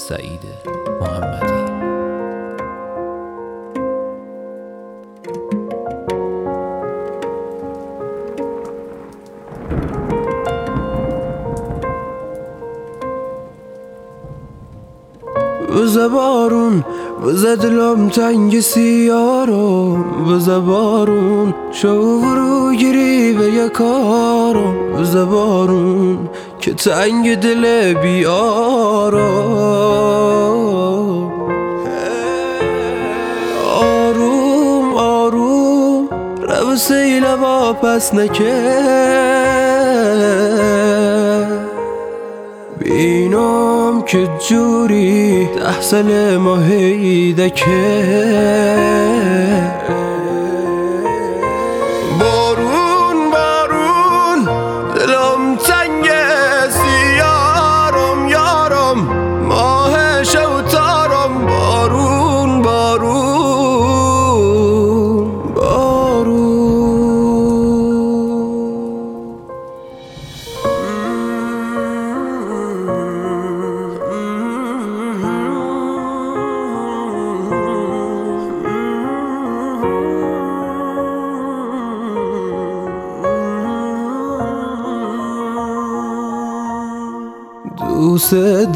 سعید محمدی. بزه بارون بزه دلم تنگ سیارم، بزه بارون شو برو گیری به یکارم، بزه بارون که تنگ دل بیارم. آروم آروم رو سیل واپس نکه، بینم که جوری 10 سال ماهیده که بارون بارون دلم تنگ سیارم یارم، ماه شوتارم. بارون بارون بارون دوست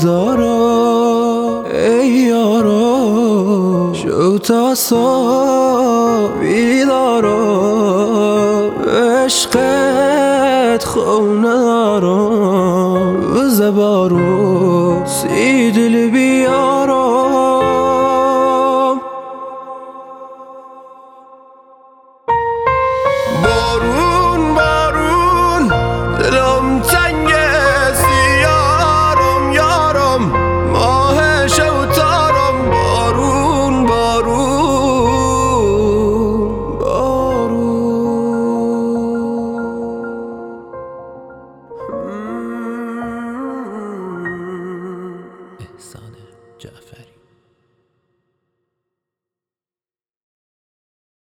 دارم ای یارا، شو تا صبح بیدارم، عشقت خونه دارم. بزه بارون سی دل بیارم،